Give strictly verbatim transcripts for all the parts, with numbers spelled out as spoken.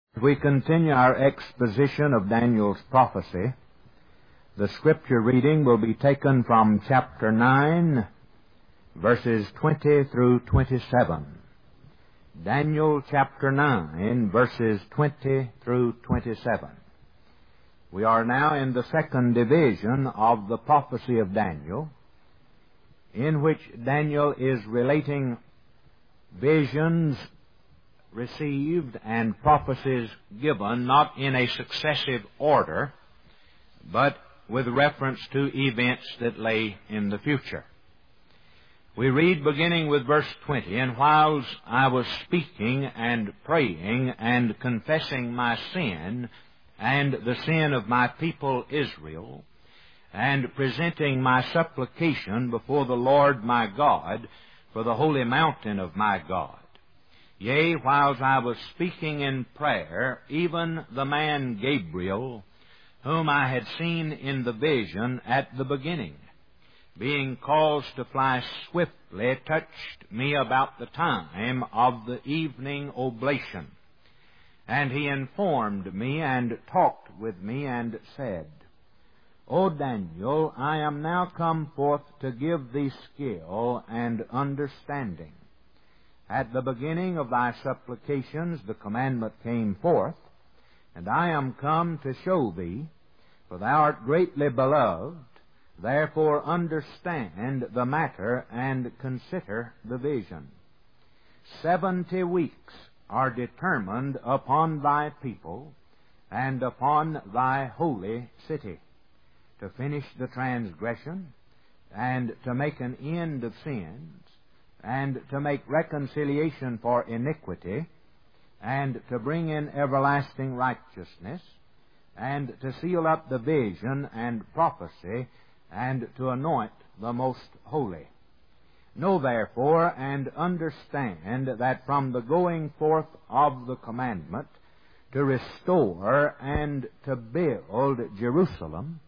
We continue our exposition of Daniel's prophecy. The scripture reading will be taken from chapter nine, verses twenty through twenty-seven. Daniel chapter nine, verses twenty through twenty-seven. We are now in the second division of the prophecy of Daniel, in which Daniel is relating visions received and prophecies given, not in a successive order, but with reference to events that lay in the future. We read beginning with verse twenty, "And whiles I was speaking and praying and confessing my sin and the sin of my people Israel, and presenting my supplication before the Lord my God for the holy mountain of my God. Yea, whiles I was speaking in prayer, even the man Gabriel, whom I had seen in the vision at the beginning, being caused to fly swiftly, touched me about the time of the evening oblation. And he informed me and talked with me and said, O Daniel, I am now come forth to give thee skill and understanding. At the beginning of thy supplications the commandment came forth, and I am come to show thee, for thou art greatly beloved, therefore understand the matter and consider the vision. Seventy weeks are determined upon thy people and upon thy holy city, to finish the transgression, and to make an end of sins, and to make reconciliation for iniquity, and to bring in everlasting righteousness, and to seal up the vision and prophecy, and to anoint the most holy. Know therefore and understand that from the going forth of the commandment to restore and to build Jerusalem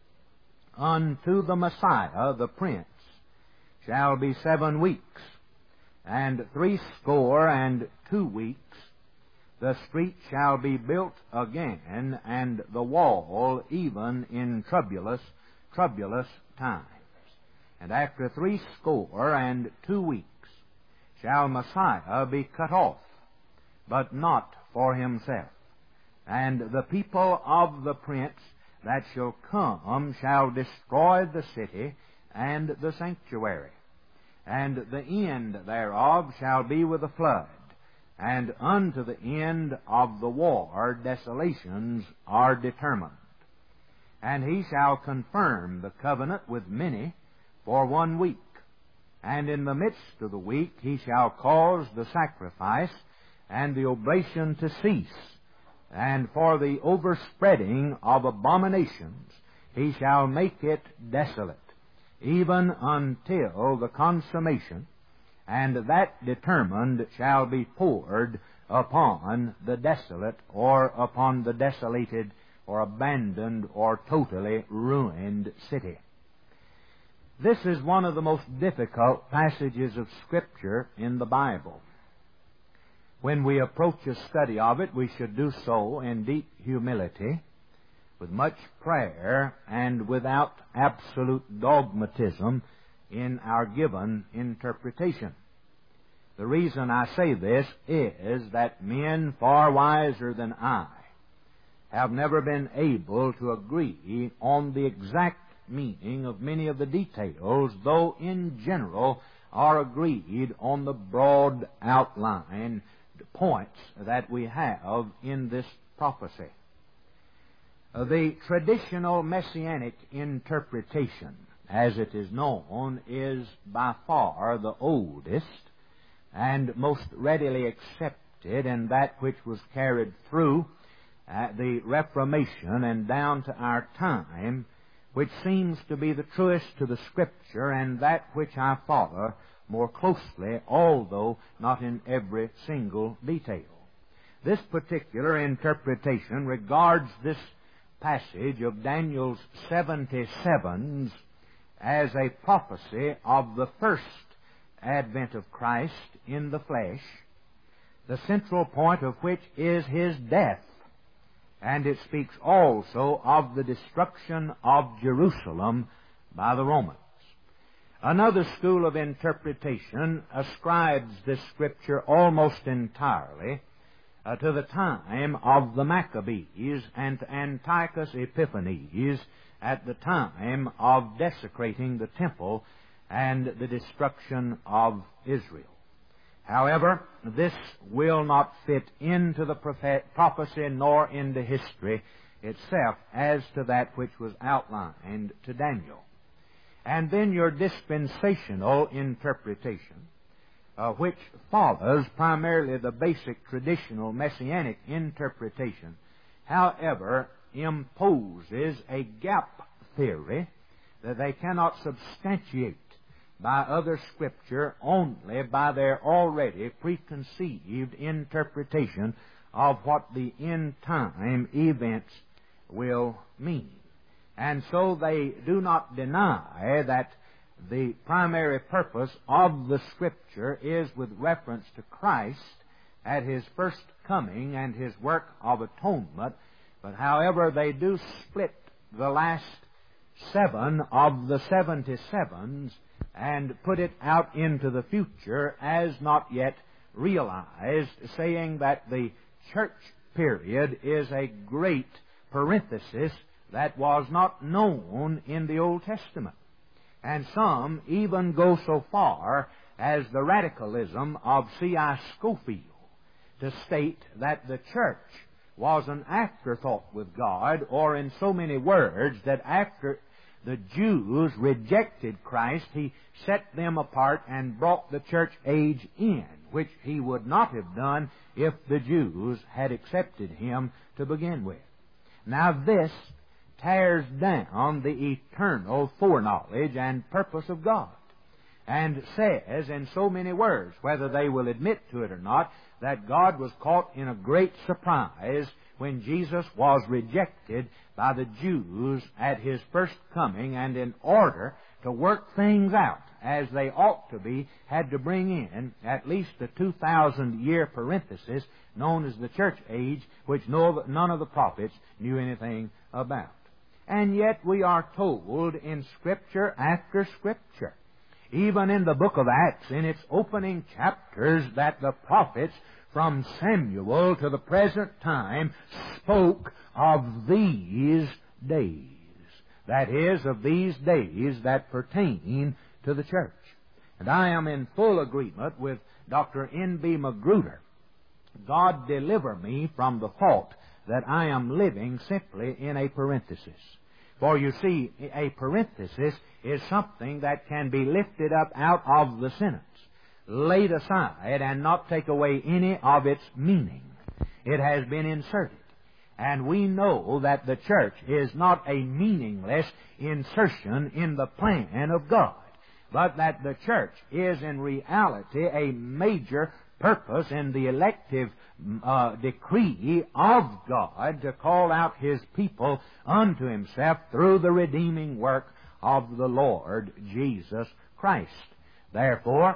unto the Messiah the Prince shall be seven weeks, and threescore and two weeks the street shall be built again, and the wall even in troublous, troublous times. And after threescore and two weeks shall Messiah be cut off, but not for himself. And the people of the Prince that shall come shall destroy the city and the sanctuary. And the end thereof shall be with a flood, and unto the end of the war desolations are determined. And he shall confirm the covenant with many for one week, and in the midst of the week he shall cause the sacrifice and the oblation to cease, and for the overspreading of abominations he shall make it desolate, even until the consummation, and that determined shall be poured upon the desolate, or upon the desolated, or abandoned, or totally ruined city." This is one of the most difficult passages of Scripture in the Bible. When we approach a study of it, we should do so in deep humility, with much prayer, and without absolute dogmatism in our given interpretation. The reason I say this is that men far wiser than I have never been able to agree on the exact meaning of many of the details, though in general are agreed on the broad outline points that we have in this prophecy. The traditional messianic interpretation, as it is known, is by far the oldest and most readily accepted, and that which was carried through uh, the Reformation and down to our time, which seems to be the truest to the Scripture, and that which I follow more closely, although not in every single detail. This particular interpretation regards this passage of Daniel's seventy-sevens as a prophecy of the first advent of Christ in the flesh, the central point of which is his death and it speaks also of the destruction of Jerusalem by the Romans. Another school of interpretation ascribes this scripture almost entirely uh, to the time of the Maccabees and to Antiochus Epiphanes at the time of desecrating the temple and the destruction of Israel. However, this will not fit into the prophet- prophecy nor into history itself as to that which was outlined to Daniel. And then your dispensational interpretation, uh, which follows primarily the basic traditional messianic interpretation, however, imposes a gap theory that they cannot substantiate by other Scripture, only by their already preconceived interpretation of what the end-time events will mean. And so they do not deny that the primary purpose of the Scripture is with reference to Christ at His first coming and His work of atonement, but however they do split the last seven of the seventy-sevens and put it out into the future as not yet realized, saying that the church period is a great parenthesis that was not known in the Old Testament. And some even go so far as the radicalism of C I Scofield to state that the church was an afterthought with God, or in so many words, that after the Jews rejected Christ, He set them apart and brought the church age in, which He would not have done if the Jews had accepted Him to begin with. Now this tears down the eternal foreknowledge and purpose of God, and says in so many words, whether they will admit to it or not, that God was caught in a great surprise when Jesus was rejected by the Jews at His first coming, and in order to work things out as they ought to be, had to bring in at least the two thousand year parenthesis known as the church age, which no, none of the prophets knew anything about. And yet we are told in Scripture after Scripture, even in the book of Acts, in its opening chapters, that the prophets from Samuel to the present time spoke of these days. That is, of these days that pertain to the church. And I am in full agreement with Doctor N B Magruder. God deliver me from the thought that I am living simply in a parenthesis. For you see, a parenthesis is something that can be lifted up out of the sentence, laid aside, and not take away any of its meaning. It has been inserted. And we know that the church is not a meaningless insertion in the plan of God, but that the church is in reality a major purpose in the elective uh, decree of God to call out His people unto Himself through the redeeming work of the Lord Jesus Christ. Therefore,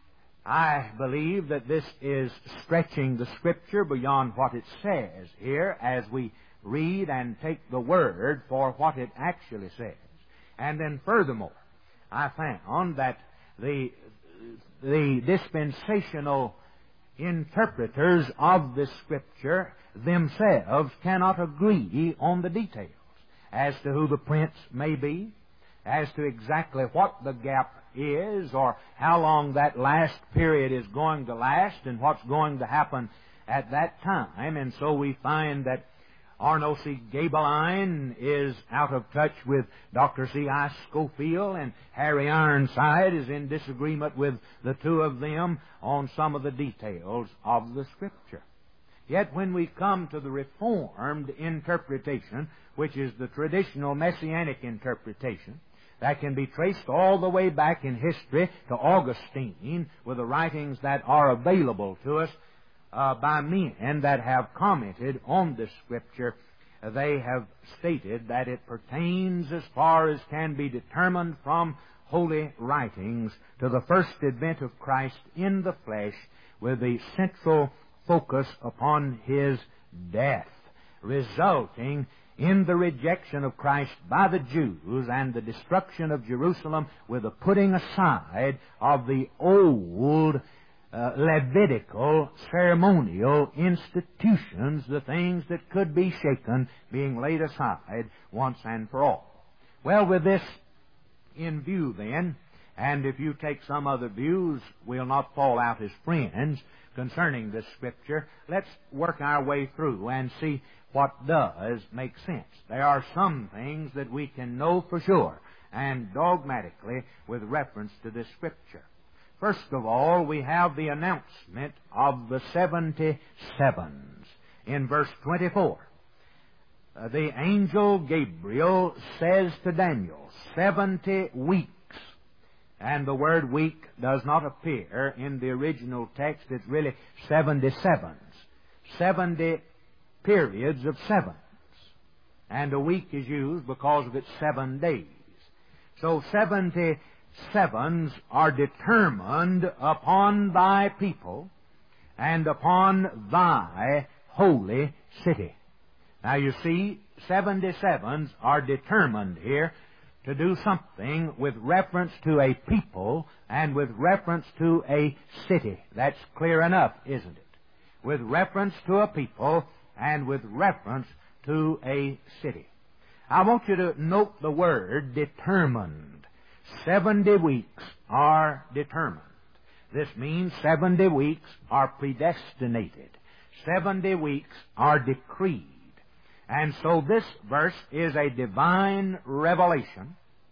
I believe that this is stretching the Scripture beyond what it says here as we read and take the Word for what it actually says. And then furthermore, I found that the, the dispensational interpreters of this Scripture themselves cannot agree on the details as to who the prince may be, as to exactly what the gap is, or how long that last period is going to last, and what's going to happen at that time. And so we find that Arno C. Gabeline is out of touch with Doctor C I Scofield, and Harry Ironside is in disagreement with the two of them on some of the details of the Scripture. Yet when we come to the Reformed interpretation, which is the traditional Messianic interpretation, that can be traced all the way back in history to Augustine, with the writings that are available to us uh, by men that have commented on this Scripture. They have stated that it pertains, as far as can be determined from holy writings, to the first advent of Christ in the flesh, with the central focus upon His death. resulting in the rejection of Christ by the Jews and the destruction of Jerusalem with the putting aside of the old uh, Levitical ceremonial institutions, the things that could be shaken being laid aside once and for all. Well, with this in view then, and if you take some other views, we'll not fall out as friends concerning this Scripture. Let's work our way through and see what does make sense. There are some things that we can know for sure and dogmatically with reference to this Scripture. First of all, we have the announcement of the seventy sevens in verse twenty-four. Uh, the angel Gabriel says to Daniel, seventy weeks. And the word week does not appear in the original text. It's really seventy sevens. Seventy periods of sevens. And a week is used because of its seven days. So seventy sevens are determined upon thy people and upon thy holy city. Now you see, seventy sevens are determined here to do something with reference to a people and with reference to a city. That's clear enough, isn't it? With reference to a people and with reference to a city. I want you to note the word determined. Seventy weeks are determined. This means seventy weeks are predestinated. Seventy weeks are decreed. And so this verse is a divine revelation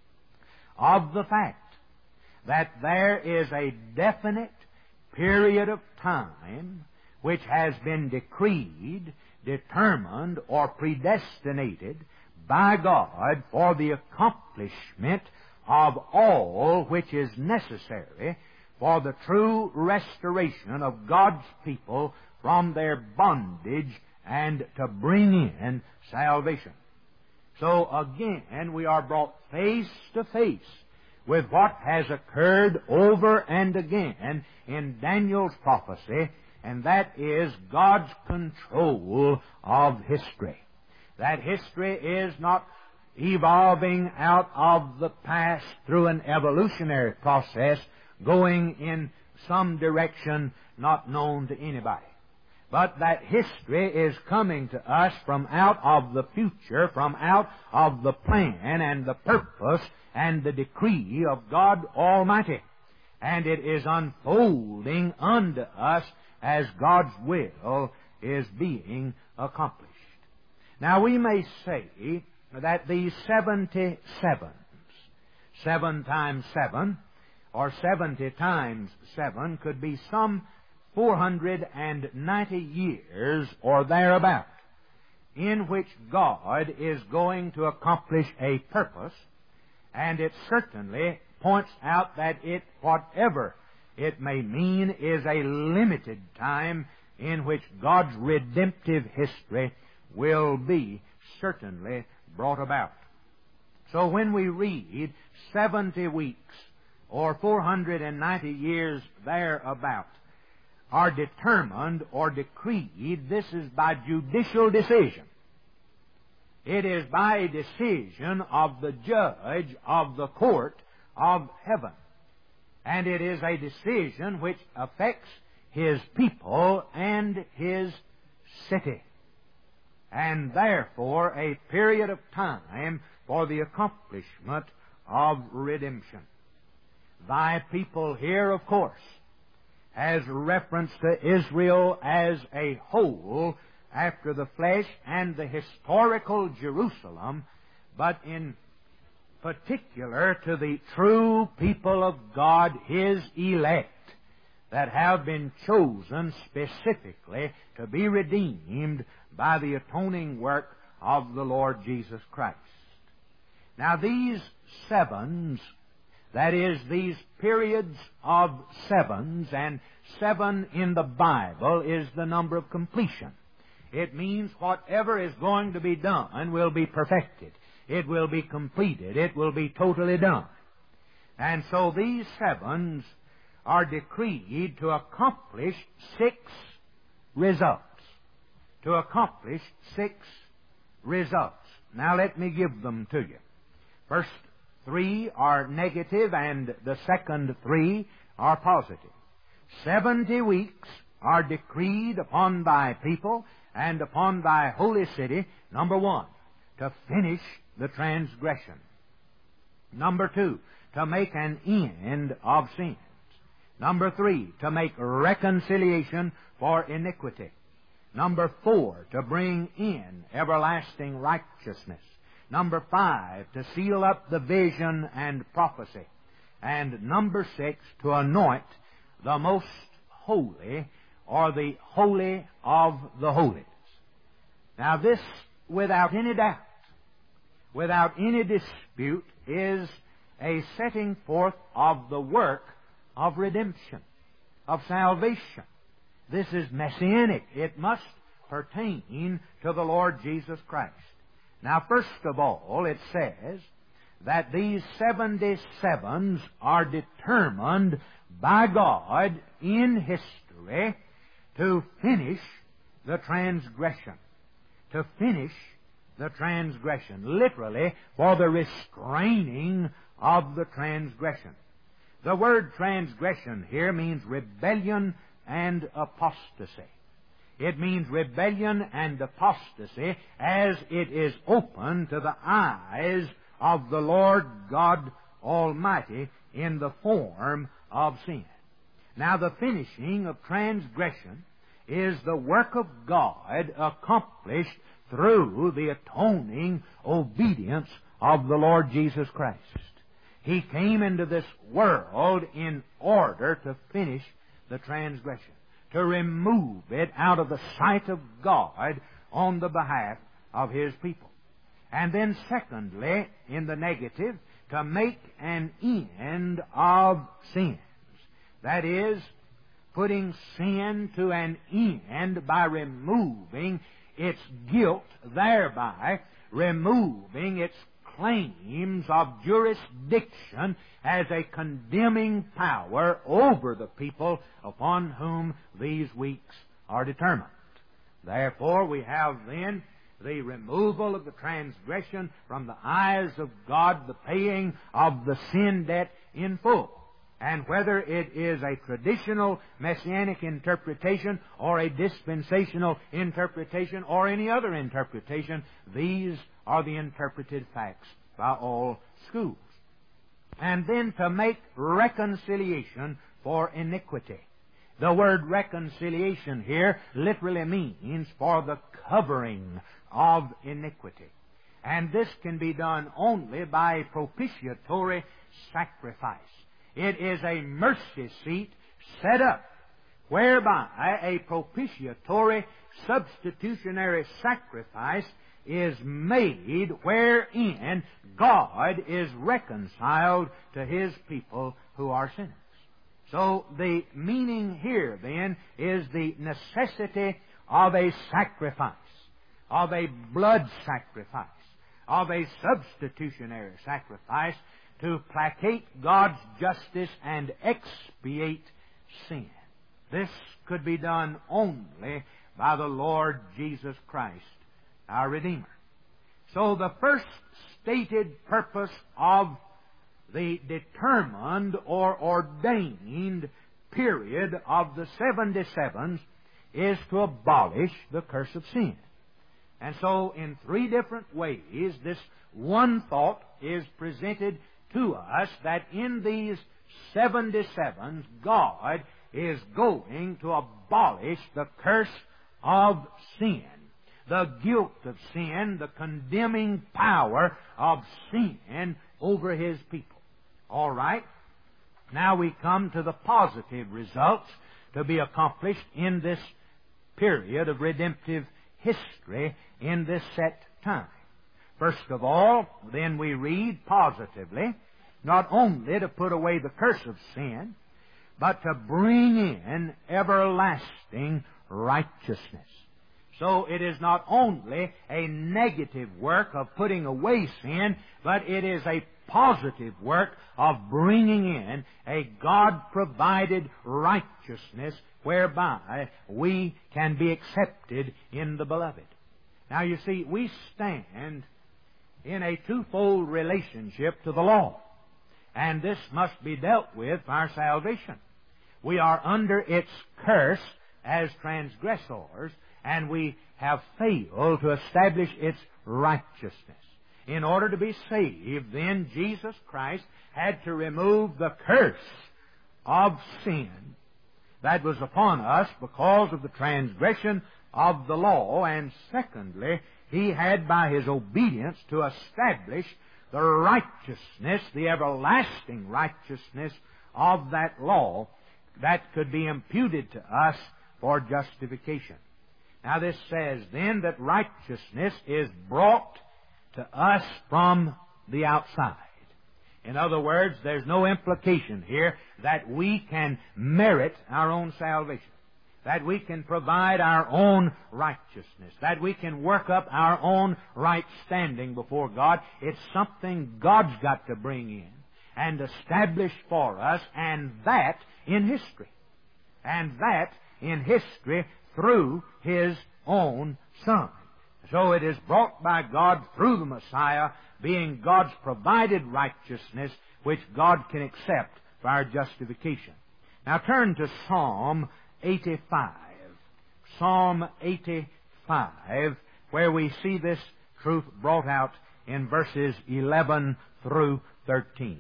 of the fact that there is a definite period of time which has been decreed, determined, or predestinated by God for the accomplishment of all which is necessary for the true restoration of God's people from their bondage and to bring in salvation. So again, we are brought face to face with what has occurred over and again in Daniel's prophecy, and that is God's control of history. That history is not evolving out of the past through an evolutionary process, going in some direction not known to anybody. But that history is coming to us from out of the future, from out of the plan and the purpose and the decree of God Almighty. And it is unfolding unto us as God's will is being accomplished. Now we may say that these seventy sevens, seven times seven, or seventy times seven, could be some four hundred ninety years or thereabout, in which God is going to accomplish a purpose, and it certainly points out that it, whatever it may mean, is a limited time in which God's redemptive history will be certainly brought about. So when we read seventy weeks or four hundred ninety years thereabout are determined or decreed, this is by judicial decision. It is by a decision of the judge of the court of heaven. And it is a decision which affects His people and His city. And therefore a period of time for the accomplishment of redemption. Thy people here, of course, has reference to Israel as a whole after the flesh and the historical Jerusalem, but in particular to the true people of God, His elect, that have been chosen specifically to be redeemed by the atoning work of the Lord Jesus Christ. Now these sevens, that is, these periods of sevens, and seven in the Bible is the number of completion. It means whatever is going to be done will be perfected. It will be completed. It will be totally done. And so these sevens are decreed to accomplish six results. to accomplish six results. Now let me give them to you. First three are negative, and the second three are positive. Seventy weeks are decreed upon thy people and upon thy holy city, number one, to finish the transgression. Number two, to make an end of sins. Number three, to make reconciliation for iniquity. Number four, to bring in everlasting righteousness. Number five, to seal up the vision and prophecy. And number six, to anoint the most holy, or the holy of the holies. Now this, without any doubt, without any dispute, is a setting forth of the work of redemption, of salvation. This is messianic. It must pertain to the Lord Jesus Christ. Now, first of all, it says that these seventy-sevens are determined by God in history to finish the transgression. To finish the transgression. Literally, for the restraining of the transgression. The word transgression here means rebellion and apostasy. It means rebellion and apostasy as it is open to the eyes of the Lord God Almighty in the form of sin. Now, the finishing of transgression is the work of God accomplished through the atoning obedience of the Lord Jesus Christ. He came into this world in order to finish the transgression, to remove it out of the sight of God on the behalf of His people. And then secondly, in the negative, to make an end of sins. That is, putting sin to an end by removing its guilt, thereby removing its claims of jurisdiction as a condemning power over the people upon whom these weeks are determined. Therefore, we have then the removal of the transgression from the eyes of God, the paying of the sin debt in full. And whether it is a traditional messianic interpretation or a dispensational interpretation or any other interpretation, these are the interpreted facts by all schools. And then to make reconciliation for iniquity. The word reconciliation here literally means for the covering of iniquity. And this can be done only by a propitiatory sacrifice. It is a mercy seat set up whereby a propitiatory substitutionary sacrifice is made wherein God is reconciled to His people who are sinners. So the meaning here then is the necessity of a sacrifice, of a blood sacrifice, of a substitutionary sacrifice to placate God's justice and expiate sin. This could be done only by the Lord Jesus Christ, our Redeemer. So the first stated purpose of the determined or ordained period of the seventy-sevens is to abolish the curse of sin. And so in three different ways, this one thought is presented to us, that in these seventy-sevens, God is going to abolish the curse of sin, the guilt of sin, the condemning power of sin over His people. All right? Now we come to the positive results to be accomplished in this period of redemptive history in this set time. First of all, then we read positively, not only to put away the curse of sin, but to bring in everlasting righteousness. So it is not only a negative work of putting away sin, but it is a positive work of bringing in a God-provided righteousness whereby we can be accepted in the Beloved. Now you see, we stand in a twofold relationship to the law, and this must be dealt with for our salvation. We are under its curse as transgressors, and we have failed to establish its righteousness. In order to be saved, then, Jesus Christ had to remove the curse of sin that was upon us because of the transgression of the law, and secondly, He had by His obedience to establish the righteousness, the everlasting righteousness of that law that could be imputed to us for justification. Now this says then that righteousness is brought to us from the outside. In other words, there's no implication here that we can merit our own salvation, that we can provide our own righteousness, that we can work up our own right standing before God. It's something God's got to bring in and establish for us, and that in history. And that in history through His own Son. So it is brought by God through the Messiah, being God's provided righteousness, which God can accept for our justification. Now turn to Psalm eighty-five. Psalm eighty-five, where we see this truth brought out in verses eleven through thirteen.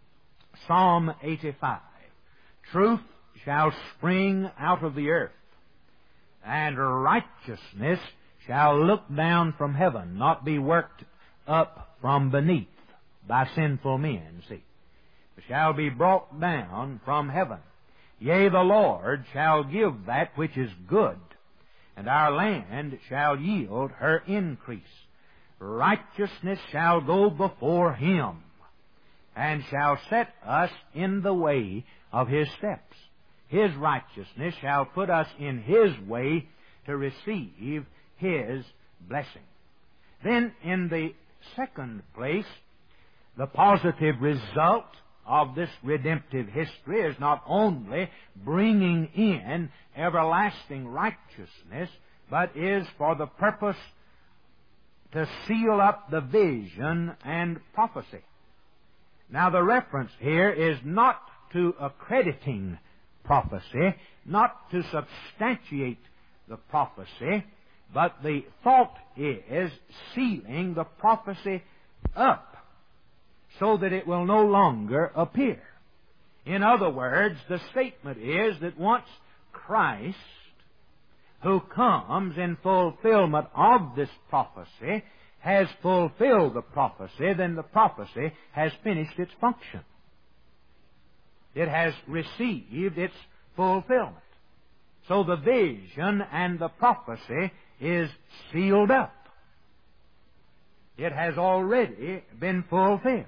Psalm eighty-five. Truth shall spring out of the earth, and righteousness shall look down from heaven, not be worked up from beneath by sinful men, see. But shall be brought down from heaven. Yea, the Lord shall give that which is good, and our land shall yield her increase. Righteousness shall go before Him, and shall set us in the way of His steps. His righteousness shall put us in His way to receive His blessing. Then, in the second place, the positive result of this redemptive history is not only bringing in everlasting righteousness, but is for the purpose to seal up the vision and prophecy. Now, the reference here is not to accrediting prophecy, not to substantiate the prophecy, but the thought is sealing the prophecy up so that it will no longer appear. In other words, the statement is that once Christ, who comes in fulfillment of this prophecy, has fulfilled the prophecy, then the prophecy has finished its function. It has received its fulfillment. So the vision and the prophecy is sealed up. It has already been fulfilled.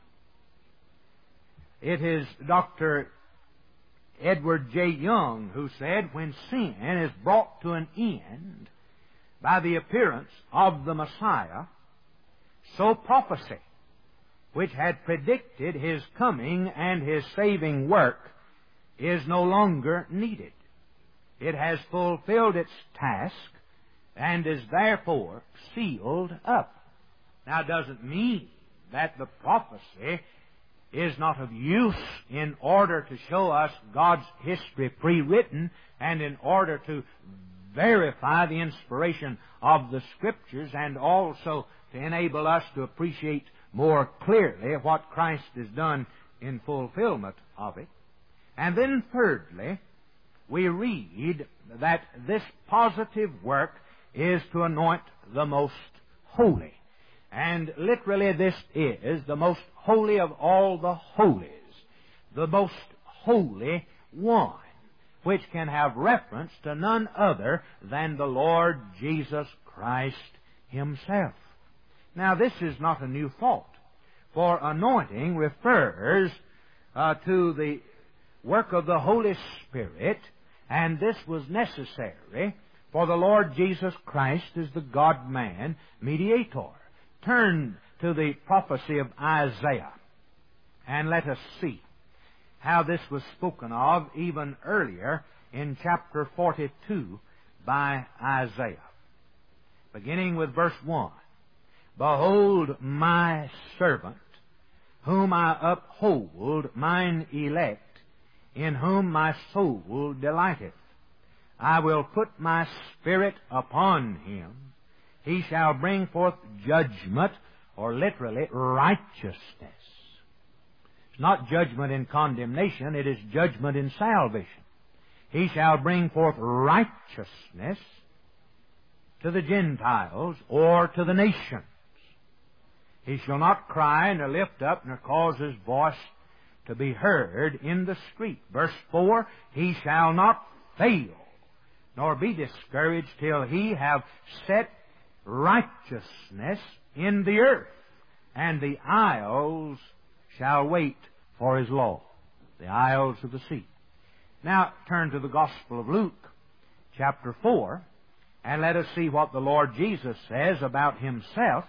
It is Doctor Edward J. Young who said, when sin is brought to an end by the appearance of the Messiah, so prophecy, which had predicted His coming and His saving work, is no longer needed. It has fulfilled its task and is therefore sealed up. Now, it doesn't mean that the prophecy is not of use in order to show us God's history pre-written and in order to verify the inspiration of the Scriptures and also to enable us to appreciate more clearly what Christ has done in fulfillment of it. And then thirdly, we read that this positive work is to anoint the most holy. And literally this is the most holy of all the holies, the most holy one, which can have reference to none other than the Lord Jesus Christ Himself. Now, this is not a new thought, for anointing refers uh, to the work of the Holy Spirit, and this was necessary for the Lord Jesus Christ as the God-man mediator. Turn to the prophecy of Isaiah, and let us see how this was spoken of even earlier in chapter forty-two by Isaiah. Beginning with verse one. Behold my servant, whom I uphold, mine elect, in whom my soul delighteth. I will put my Spirit upon him. He shall bring forth judgment, or literally righteousness. It's not judgment in condemnation, it is judgment in salvation. He shall bring forth righteousness to the Gentiles, or to the nations. He shall not cry, nor lift up, nor cause his voice to be heard in the street. Verse four, he shall not fail, nor be discouraged, till he have set righteousness in the earth, and the isles shall wait for his law. The isles of the sea. Now turn to the Gospel of Luke, chapter four, and let us see what the Lord Jesus says about himself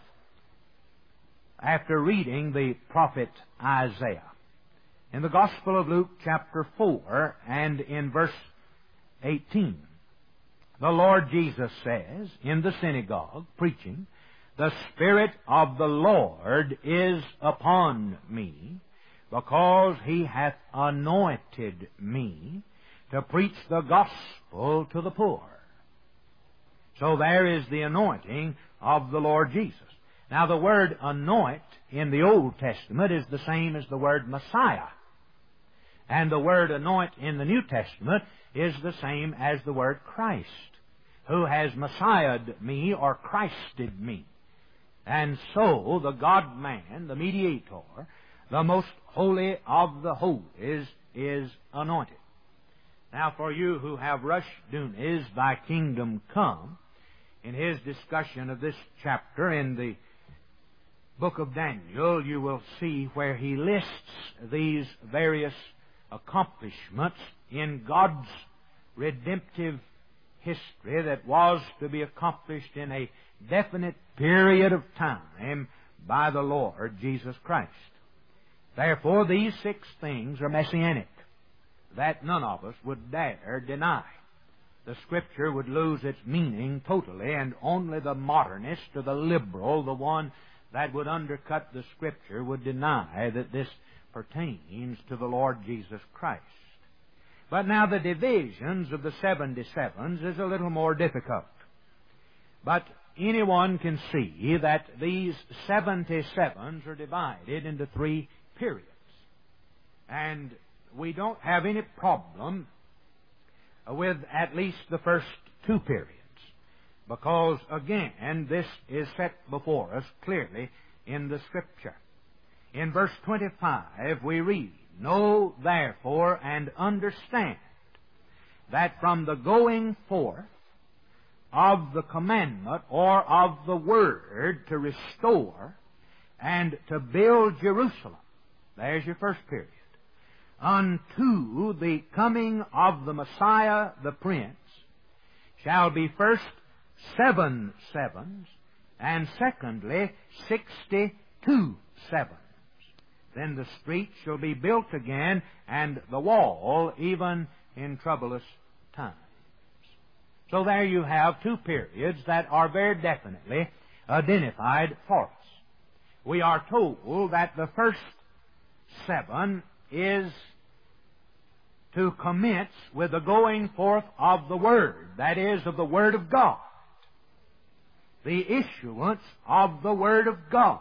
after reading the prophet Isaiah. In the Gospel of Luke, chapter four, and in verse eighteen, the Lord Jesus says, in the synagogue, preaching, the Spirit of the Lord is upon me, because he hath anointed me to preach the gospel to the poor. So there is the anointing of the Lord Jesus. Now the word anoint in the Old Testament is the same as the word Messiah. And the word anoint in the New Testament is the same as the word Christ, who has Messiahed me or Christed me. And so the God-man, the mediator, the most holy of the holies, is anointed. Now for you who have Rushdoony's Thy Kingdom Come, in his discussion of this chapter in the book of Daniel, you will see where he lists these various accomplishments in God's redemptive history that was to be accomplished in a definite period of time by the Lord Jesus Christ. Therefore, these six things are messianic, that none of us would dare deny. The Scripture would lose its meaning totally, and only the modernist or the liberal, the one that would undercut the Scripture, would deny that this pertains to the Lord Jesus Christ. But now the divisions of the seventy-sevens is a little more difficult. But anyone can see that these seventy-sevens are divided into three periods. And we don't have any problem with at least the first two periods, because, again, this is set before us clearly in the Scripture. In verse twenty-five we read, Know therefore and understand that from the going forth of the commandment or of the word to restore and to build Jerusalem, there's your first period, unto the coming of the Messiah the Prince, shall be first seven sevens, and secondly sixty-two sevens. Then the street shall be built again, and the wall even in troublous times. So there you have two periods that are very definitely identified for us. We are told that the first seven is to commence with the going forth of the Word, that is, of the Word of God, the issuance of the Word of God,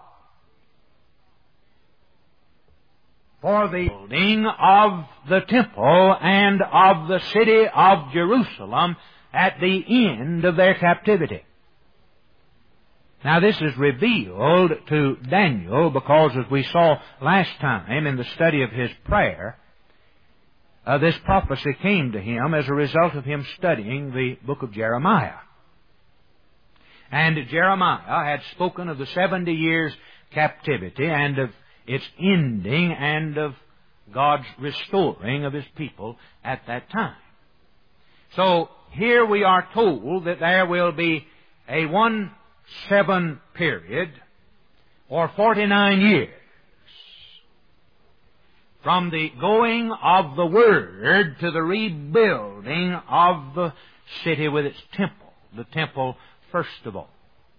for the building of the temple and of the city of Jerusalem at the end of their captivity. Now this is revealed to Daniel because, as we saw last time in the study of his prayer, uh, this prophecy came to him as a result of him studying the book of Jeremiah. And Jeremiah had spoken of the seventy years captivity and of its ending and of God's restoring of His people at that time. So here we are told that there will be a one seven period, or forty-nine years, from the going of the Word to the rebuilding of the city with its temple, the temple first of all.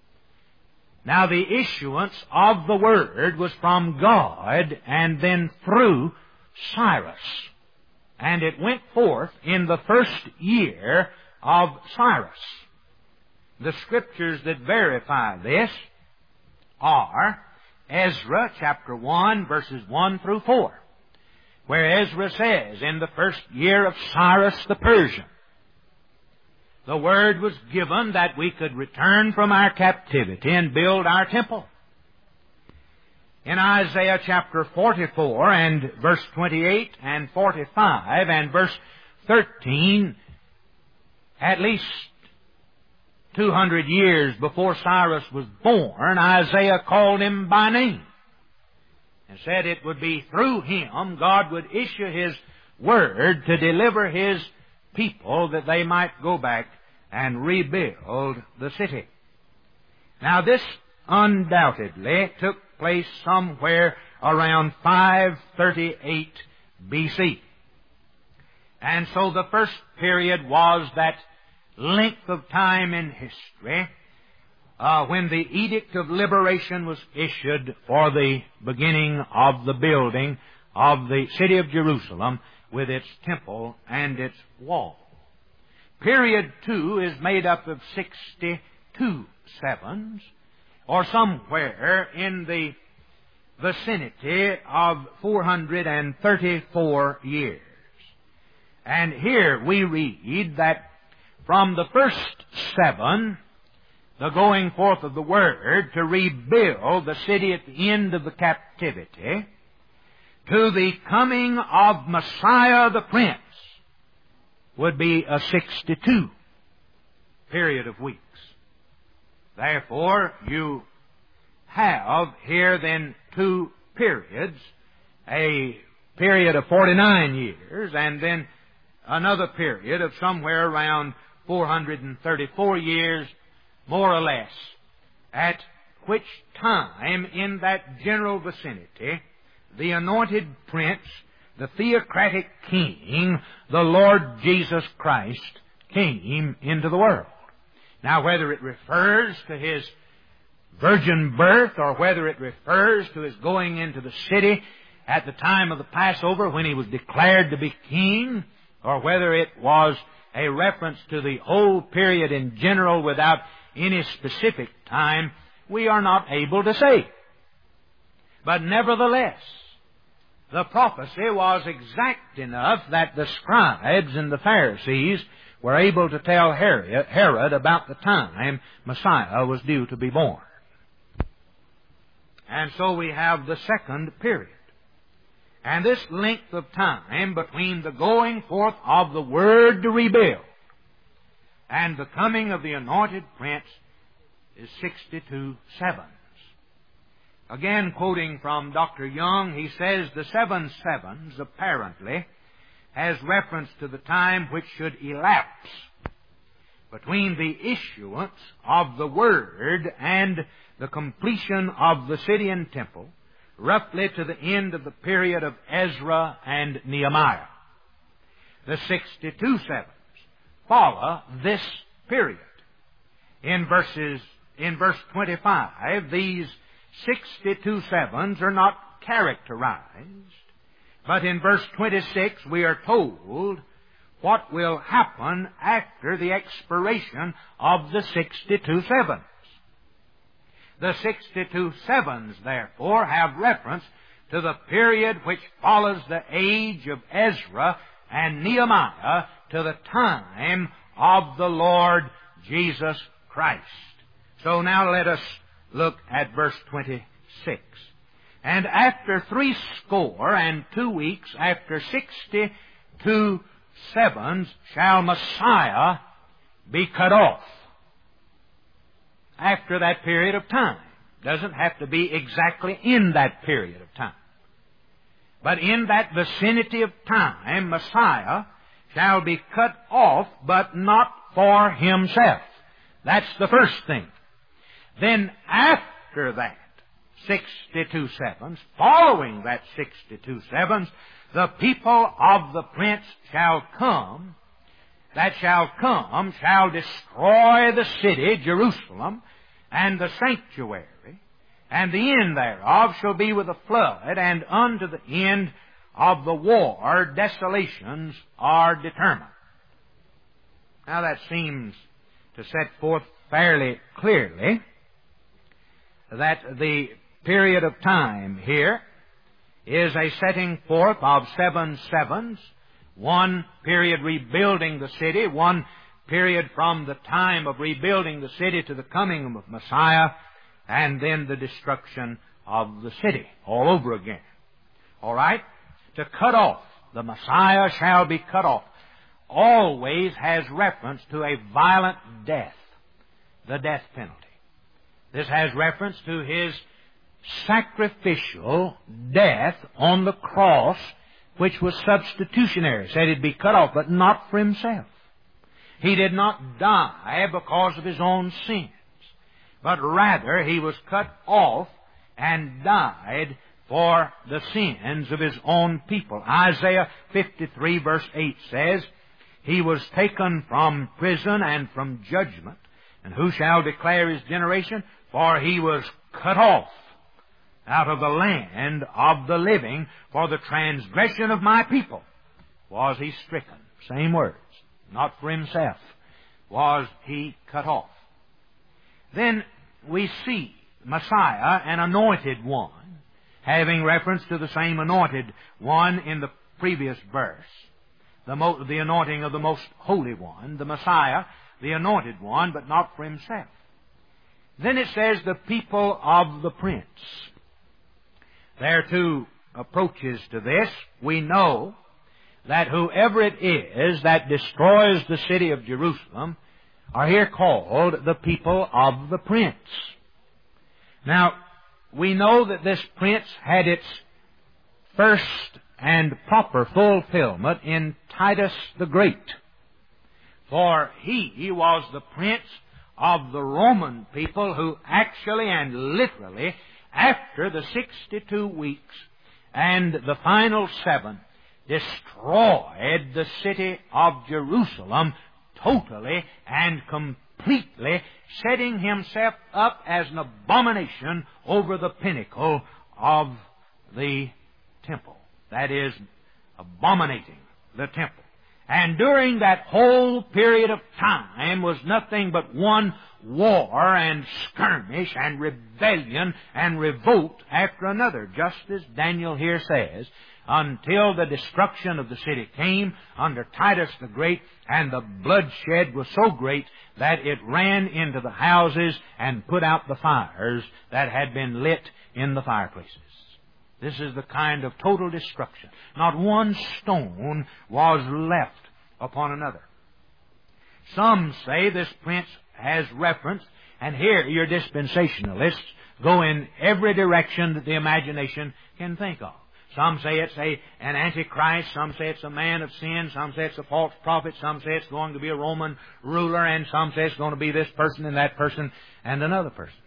Now the issuance of the Word was from God and then through Cyrus. And it went forth in the first year of Cyrus. The Scriptures that verify this are Ezra chapter one, verses one through four, where Ezra says, in the first year of Cyrus the Persian, the word was given that we could return from our captivity and build our temple. In Isaiah chapter forty-four and verse twenty-eight and forty-five and verse thirteen, at least two hundred years before Cyrus was born, Isaiah called him by name and said it would be through him God would issue His word to deliver His people that they might go back and rebuild the city. Now this undoubtedly took place somewhere around five thirty-eight B C. And so the first period was that length of time in history uh, when the Edict of Liberation was issued for the beginning of the building of the city of Jerusalem with its temple and its wall. Period two is made up of sixty-two sevens, or somewhere in the vicinity of four hundred thirty-four years. And here we read that from the first seven, the going forth of the Word to rebuild the city at the end of the captivity, to the coming of Messiah the Prince, would be a sixty-two period of weeks. Therefore, you have here then two periods, a period of forty-nine years, and then another period of somewhere around four hundred thirty-four years, more or less, at which time in that general vicinity the anointed prince, the theocratic king, the Lord Jesus Christ, came into the world. Now, whether it refers to His virgin birth or whether it refers to His going into the city at the time of the Passover when He was declared to be king, or whether it was a reference to the whole period in general without any specific time, we are not able to say. But nevertheless, the prophecy was exact enough that the scribes and the Pharisees were able to tell Herod about the time Messiah was due to be born. And so we have the second period. And this length of time between the going forth of the Word to rebuild and the coming of the anointed prince is sixty-two sevens. Again, quoting from Doctor Young, he says the seven sevens apparently has reference to the time which should elapse between the issuance of the Word and the completion of the city and temple, roughly to the end of the period of Ezra and Nehemiah. The sixty-two sevens follow this period. In verses, in verse twenty-five, these sixty-two sevens are not characterized, but in verse twenty-six we are told what will happen after the expiration of the sixty-two sevens. The sixty-two sevens, therefore, have reference to the period which follows the age of Ezra and Nehemiah to the time of the Lord Jesus Christ. So now let us look at verse twenty-six. And after three score and two weeks, after sixty-two sevens, shall Messiah be cut off. After that period of time. Doesn't have to be exactly in that period of time. But in that vicinity of time, Messiah shall be cut off, but not for Himself. That's the first thing. Then after that, sixty-two sevens, following that sixty-two sevens, the people of the prince shall come, that shall come, shall destroy the city, Jerusalem, and the sanctuary, and the end thereof shall be with a flood, and unto the end of the war desolations are determined. Now that seems to set forth fairly clearly that the period of time here is a setting forth of seven sevens, one period rebuilding the city, one period from the time of rebuilding the city to the coming of Messiah, and then the destruction of the city all over again. All right? To cut off, the Messiah shall be cut off, always has reference to a violent death, the death penalty. This has reference to His sacrificial death on the cross, which was substitutionary. Said He'd be cut off, but not for Himself. He did not die because of His own sins, but rather He was cut off and died for the sins of His own people. Isaiah fifty-three verse eight says, He was taken from prison and from judgment, and who shall declare His generation? For He was cut off out of the land of the living, for the transgression of my people was He stricken. Same words. Not for Himself was He cut off. Then we see Messiah, an anointed one, having reference to the same anointed one in the previous verse. The, mo- the anointing of the most holy one, the Messiah, the anointed one, but not for Himself. Then it says the people of the prince. There are two approaches to this. We know that whoever it is that destroys the city of Jerusalem are here called the people of the prince. Now, we know that this prince had its first and proper fulfillment in Titus the Great. For he was the prince of the Roman people who actually and literally, after the sixty-two weeks and the final seven, destroyed the city of Jerusalem totally and completely, setting himself up as an abomination over the pinnacle of the temple. That is, abominating the temple. And during that whole period of time was nothing but one war and skirmish and rebellion and revolt after another, just as Daniel here says, until the destruction of the city came under Titus the Great, and the bloodshed was so great that it ran into the houses and put out the fires that had been lit in the fireplaces. This is the kind of total destruction. Not one stone was left upon another. Some say this prince has reference, and here your dispensationalists go in every direction that the imagination can think of. Some say it's a, an antichrist, some say it's a man of sin, some say it's a false prophet, some say it's going to be a Roman ruler, and some say it's going to be this person and that person and another person.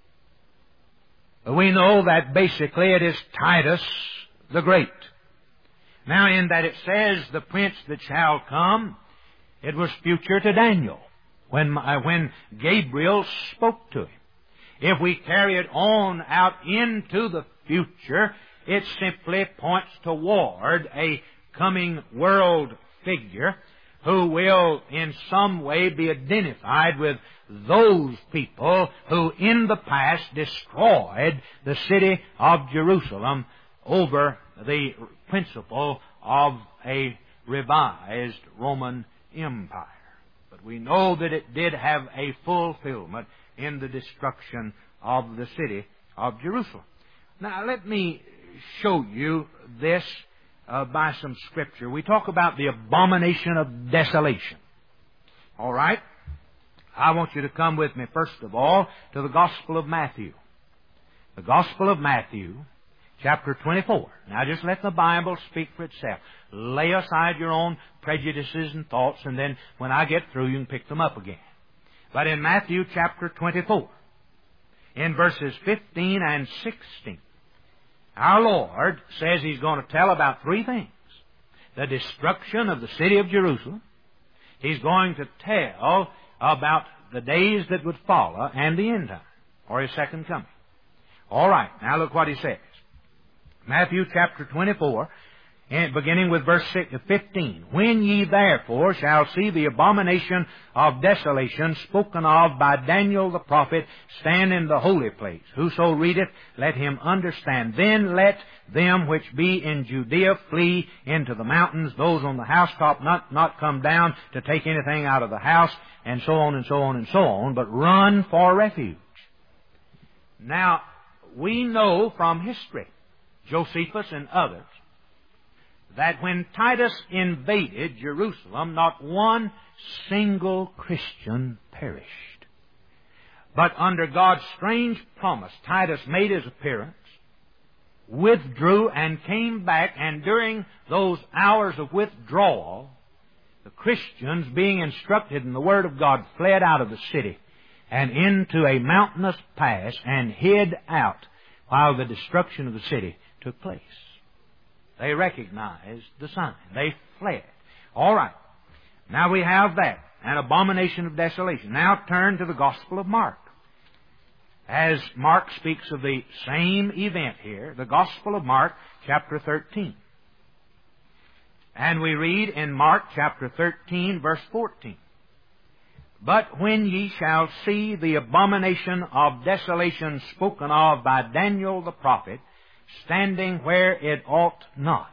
We know that basically it is Titus the Great. Now, in that it says the prince that shall come, it was future to Daniel when, uh, when Gabriel spoke to him. If we carry it on out into the future, it simply points toward a coming world figure who will in some way be identified with those people who in the past destroyed the city of Jerusalem over the principle of a revised Roman Empire. But we know that it did have a fulfillment in the destruction of the city of Jerusalem. Now let me show you this uh, by some scripture. We talk about the abomination of desolation. All right? I want you to come with me, first of all, to the Gospel of Matthew. The Gospel of Matthew, chapter twenty-four. Now just let the Bible speak for itself. Lay aside your own prejudices and thoughts, and then when I get through, you can pick them up again. But in Matthew chapter twenty-four, in verses fifteen and sixteen. Our Lord says He's going to tell about three things. The destruction of the city of Jerusalem. He's going to tell about the days that would follow and the end time, or His second coming. All right, now look what He says. Matthew chapter twenty-four, and beginning with verse fifteen. When ye therefore shall see the abomination of desolation spoken of by Daniel the prophet stand in the holy place, whoso readeth, let him understand. Then let them which be in Judea flee into the mountains, those on the housetop not, not come down to take anything out of the house, and so on and so on and so on, but run for refuge. Now, we know from history, Josephus and others, that when Titus invaded Jerusalem, not one single Christian perished. But under God's strange promise, Titus made his appearance, withdrew, and came back, and during those hours of withdrawal, the Christians, being instructed in the Word of God, fled out of the city and into a mountainous pass and hid out while the destruction of the city took place. They recognized the sign. They fled. All right. Now we have that, an abomination of desolation. Now turn to the Gospel of Mark. As Mark speaks of the same event here, the Gospel of Mark, chapter thirteen. And we read in Mark chapter thirteen, verse fourteen. But when ye shall see the abomination of desolation spoken of by Daniel the prophet, standing where it ought not.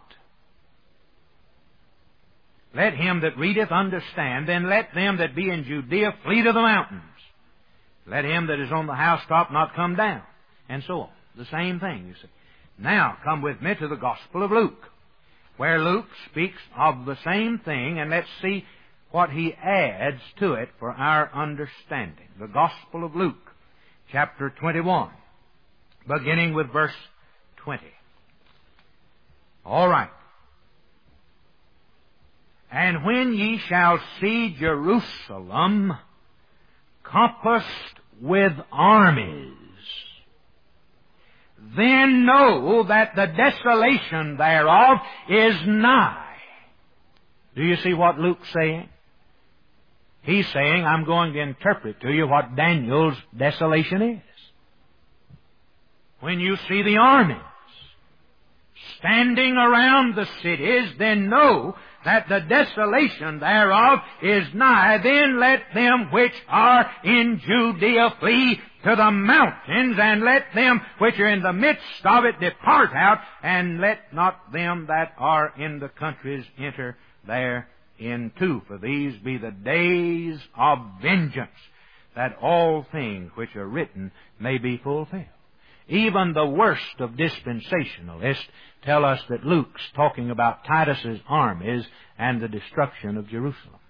Let him that readeth understand, then let them that be in Judea flee to the mountains. Let him that is on the housetop not come down. And so on. The same thing, you see. Now, come with me to the Gospel of Luke, where Luke speaks of the same thing, and let's see what he adds to it for our understanding. The Gospel of Luke, chapter twenty-one, beginning with verse twenty. All right. And when ye shall see Jerusalem compassed with armies, then know that the desolation thereof is nigh. Do you see what Luke's saying? He's saying, I'm going to interpret to you what Daniel's desolation is. When you see the armies standing around the cities, then know that the desolation thereof is nigh. Then let them which are in Judea flee to the mountains, and let them which are in the midst of it depart out, and let not them that are in the countries enter thereinto. For these be the days of vengeance, that all things which are written may be fulfilled. Even the worst of dispensationalists tell us that Luke's talking about Titus's armies and the destruction of Jerusalem.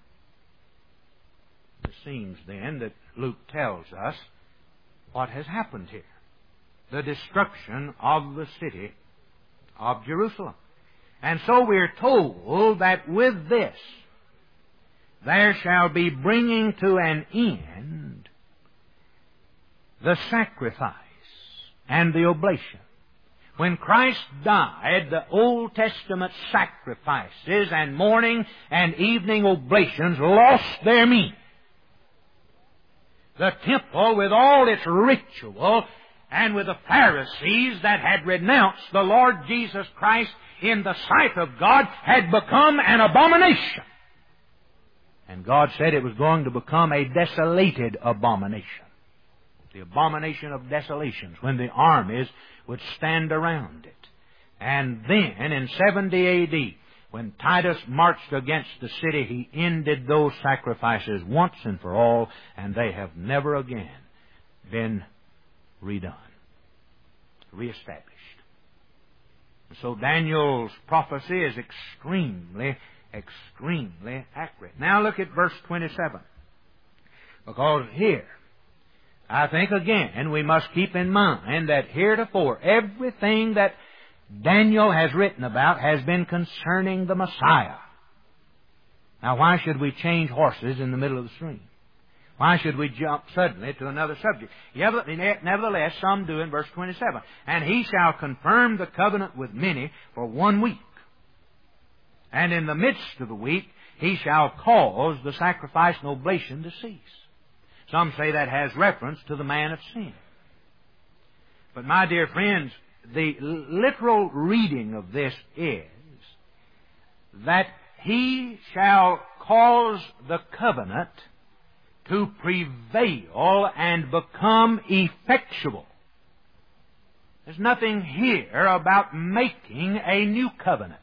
It seems then that Luke tells us what has happened here. The destruction of the city of Jerusalem. And so we're told that with this there shall be bringing to an end the sacrifice and the oblation. When Christ died, the Old Testament sacrifices and morning and evening oblations lost their meaning. The temple, with all its ritual, and with the Pharisees that had renounced the Lord Jesus Christ in the sight of God, had become an abomination. And God said it was going to become a desolated abomination. The abomination of desolations, when the armies would stand around it. And then, in seventy A D, when Titus marched against the city, he ended those sacrifices once and for all, and they have never again been redone, reestablished. So Daniel's prophecy is extremely, extremely accurate. Now look at verse twenty-seven. Because here, I think again we must keep in mind that heretofore everything that Daniel has written about has been concerning the Messiah. Now why should we change horses in the middle of the stream? Why should we jump suddenly to another subject? Nevertheless, some do in verse twenty-seven. And he shall confirm the covenant with many for one week. And in the midst of the week, he shall cause the sacrifice and oblation to cease. Some say that has reference to the man of sin. But my dear friends, the literal reading of this is that he shall cause the covenant to prevail and become effectual. There's nothing here about making a new covenant.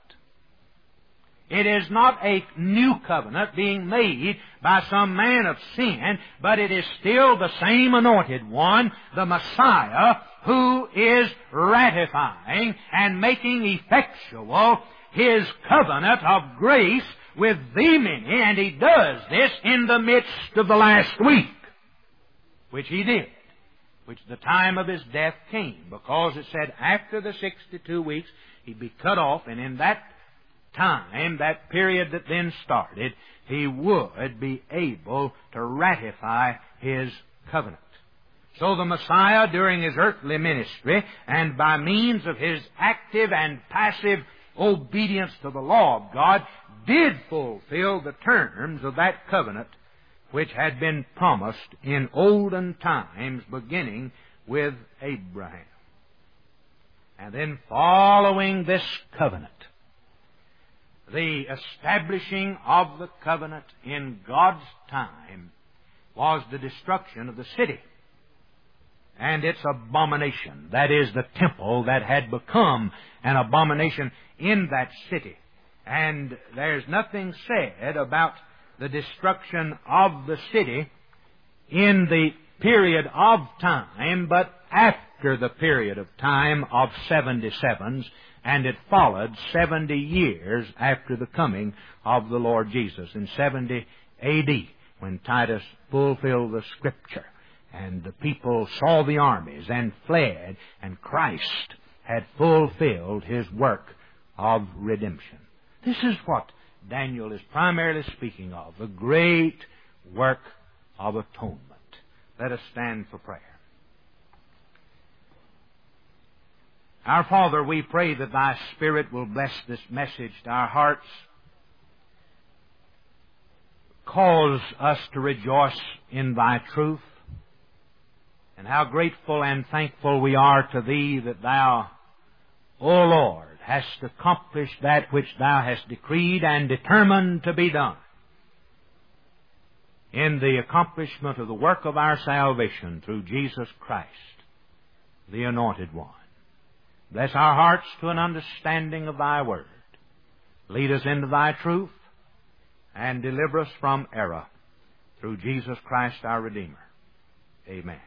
It is not a new covenant being made by some man of sin, but it is still the same anointed one, the Messiah, who is ratifying and making effectual His covenant of grace with the many, and He does this in the midst of the last week, which He did, which the time of His death came, because it said after the sixty-two weeks He'd be cut off, and in that time, that period that then started, He would be able to ratify His covenant. So the Messiah, during His earthly ministry, and by means of His active and passive obedience to the law of God, did fulfill the terms of that covenant which had been promised in olden times, beginning with Abraham. And then following this covenant, the establishing of the covenant in God's time was the destruction of the city and its abomination. That is, the temple that had become an abomination in that city. And there's nothing said about the destruction of the city in the period of time, but after the period of time of seventy-sevens, and it followed seventy years after the coming of the Lord Jesus in seventy A D, when Titus fulfilled the Scripture, and the people saw the armies and fled, and Christ had fulfilled His work of redemption. This is what Daniel is primarily speaking of, the great work of atonement. Let us stand for prayer. Our Father, we pray that Thy Spirit will bless this message to our hearts. Cause us to rejoice in Thy truth. And how grateful and thankful we are to Thee that Thou, O Lord, hast accomplished that which Thou hast decreed and determined to be done in the accomplishment of the work of our salvation through Jesus Christ, the Anointed One. Bless our hearts to an understanding of Thy Word. Lead us into Thy truth, and deliver us from error through Jesus Christ our Redeemer. Amen.